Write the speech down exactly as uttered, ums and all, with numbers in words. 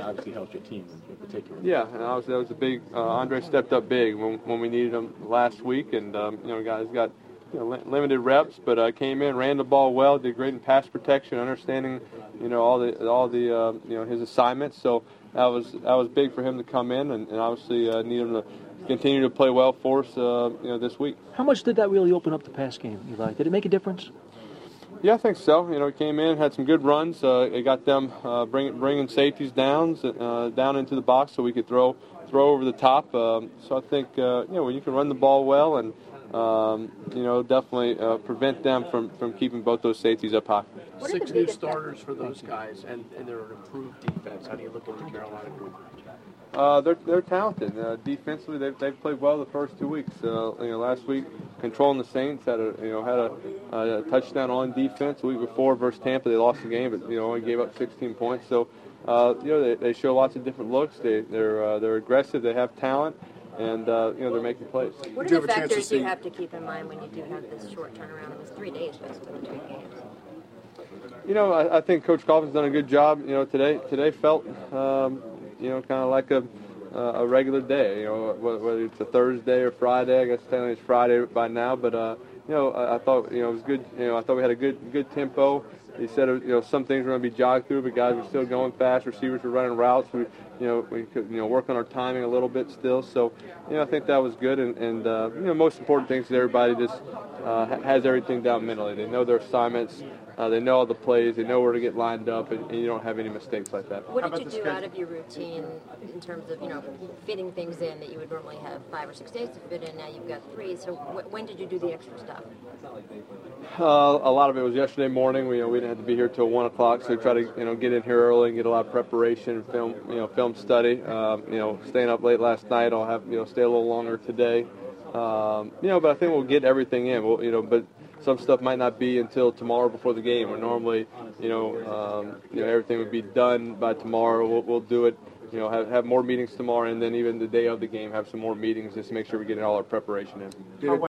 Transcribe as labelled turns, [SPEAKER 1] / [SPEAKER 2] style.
[SPEAKER 1] obviously helps your team in, in particular.
[SPEAKER 2] Yeah, and obviously that was a big. Uh, Andre stepped up big when when we needed him last week, and um, you know, guys got you know, li- limited reps, but uh, came in, ran the ball well, did great in pass protection, understanding you know all the all the uh, you know his assignments. So that was that was big for him to come in, and, and obviously uh, need him to continue to play well for us uh, you know this week.
[SPEAKER 3] How much did that really open up the pass game, Eli? Did it make a difference?
[SPEAKER 2] Yeah, I think so. You know, he came in, had some good runs. Uh, it got them uh, bringing bringing safeties down uh, down into the box so we could throw throw over the top. Um, so I think uh, you know when you can run the ball well and um, you know definitely uh, prevent them from, from keeping both those safeties up high.
[SPEAKER 1] Six new starters for those guys, and, and they're an improved defense. How do you look at the Carolina group?
[SPEAKER 2] Uh, they're they're talented. Uh, defensively, they've they've played well the first two weeks. Uh, you know, last week controlling the Saints had a you know had a, a touchdown on defense. The week before versus Tampa, they lost the game, but you know only gave up sixteen points. So uh, you know they, they show lots of different looks. They they're uh, they're aggressive. They have talent, and uh, you know they're making plays.
[SPEAKER 4] What are the factors you have to keep in mind when you do have this short turnaround? It was three days basically between games.
[SPEAKER 2] You know, I, I think Coach Coughlin's done a good job. You know, today today felt. Um, You know, kind of like a uh, a regular day. You know, whether it's a Thursday or Friday. I guess technically it's Friday by now, but uh, you know, I, I thought you know it was good. You know, I thought we had a good good tempo. He said you know some things were going to be jogged through, but guys were still going fast. Receivers were running routes. We you know we could you know work on our timing a little bit still. So you know I think that was good. And, and uh, you know most important thing is that everybody just uh, has everything down mentally. They know their assignments. Uh, they know all the plays. They know where to get lined up, and, and you don't have any mistakes like that.
[SPEAKER 4] What did you do out of your routine in terms of, you know, fitting things in that you would normally have five or six days to fit in? Now you've got three. So w- when did you do the extra stuff?
[SPEAKER 2] Uh, a lot of it was yesterday morning. We, you know, we didn't have to be here till one o'clock, so we try to you know get in here early and get a lot of preparation, film you know film study. Um, you know, staying up late last night. I'll have you know stay a little longer today. Um, you know, but I think we'll get everything in. We'll, you know, but. Some stuff might not be until tomorrow before the game. Where normally, you know, um, you know, everything would be done by tomorrow. We'll, we'll do it. You know, have, have more meetings tomorrow, and then even the day of the game, have some more meetings just to make sure we're getting all our preparation in.